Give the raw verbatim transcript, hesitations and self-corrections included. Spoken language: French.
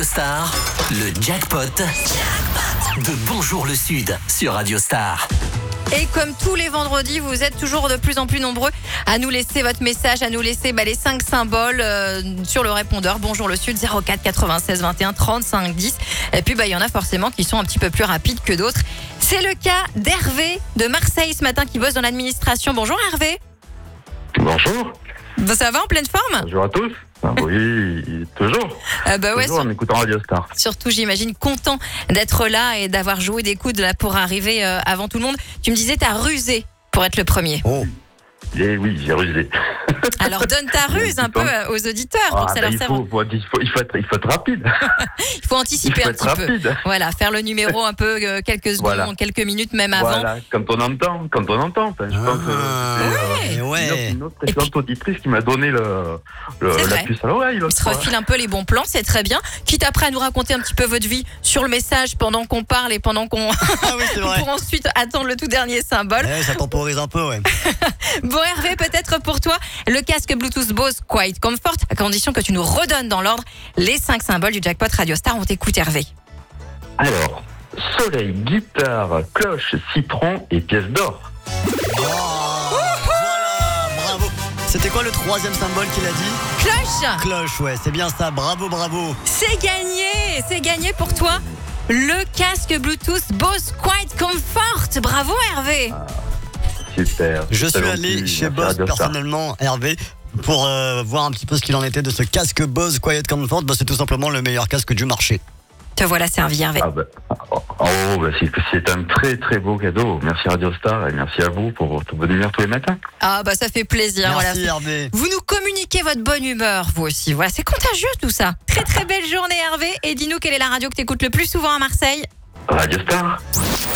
Star, le jackpot de Bonjour le Sud sur Radio Star. Et comme tous les vendredis, vous êtes toujours de plus en plus nombreux à nous laisser votre message, à nous laisser bah, les cinq symboles euh, sur le répondeur. Bonjour le Sud, zéro quatre quatre-vingt-seize vingt et un trente-cinq dix. Et puis, bah, il y en a forcément qui sont un petit peu plus rapides que d'autres. C'est le cas d'Hervé de Marseille ce matin qui bosse dans l'administration. Bonjour Hervé. Bonjour. Bah, ça va, en pleine forme? Bonjour à tous. Ah oui, toujours. Euh, bah ouais, toujours sur... en écoutant Radio Star. Surtout, j'imagine, content d'être là et d'avoir joué des coudes là pour arriver euh, avant tout le monde. Tu me disais, t'as rusé pour être le premier. Oh. Et oui, j'ai rusé. Alors donne ta ruse un peu aux auditeurs pour ah, que ça bah, leur il, serve. faut, faut, il, faut, il, faut être, il faut être rapide. Il faut anticiper il faut un être petit rapide. peu. Voilà, faire le numéro un peu euh, quelques secondes, Voilà. quelques minutes même avant. Voilà, quand on entend, quand on entend. Enfin, je Ah, pense que c'est ouais. euh, ouais. une, autre, une autre précédente auditrice qui m'a donné le, le, C'est la vrai. puce à l'oreille. On se refile un peu les bons plans, c'est très bien. Quitte après à nous raconter un petit peu votre vie sur le message pendant qu'on parle et pendant qu'on Ah oui, c'est vrai. pour ensuite attendre le tout dernier symbole. Ouais, ça temporise un peu, ouais. Bon Hervé, peut-être pour toi, le casque Bluetooth Bose Quiet Comfort, à condition que tu nous redonnes dans l'ordre les cinq symboles du jackpot Radio Star. On t'écoute Hervé. Alors, soleil, guitare, cloche, citron et pièce d'or. Oh, voilà, bravo. C'était quoi le troisième symbole qu'il a dit? Cloche, Cloche, ouais, c'est bien ça. Bravo, bravo. c'est gagné, c'est gagné pour toi. Le casque Bluetooth Bose Quiet Comfort. Bravo Hervé. Super. Je C'est suis gentil, allé chez merci Bose Radio Star. personnellement, Hervé, pour euh, voir un petit peu ce qu'il en était de ce casque Bose Quiet Comfort. Bah, c'est tout simplement le meilleur casque du marché. Te voilà servi Hervé. Ah bah, oh, oh, bah, c'est, c'est un très très beau cadeau. Merci Radio Star et merci à vous pour votre bonne humeur tous les matins. Ah bah ça fait plaisir. Merci Voilà. Hervé. Vous nous communiquez votre bonne humeur, vous aussi. Voilà, c'est contagieux tout ça. Très très belle journée Hervé. Et dis-nous quelle est la radio que tu écoutes le plus souvent à Marseille? Radio Star.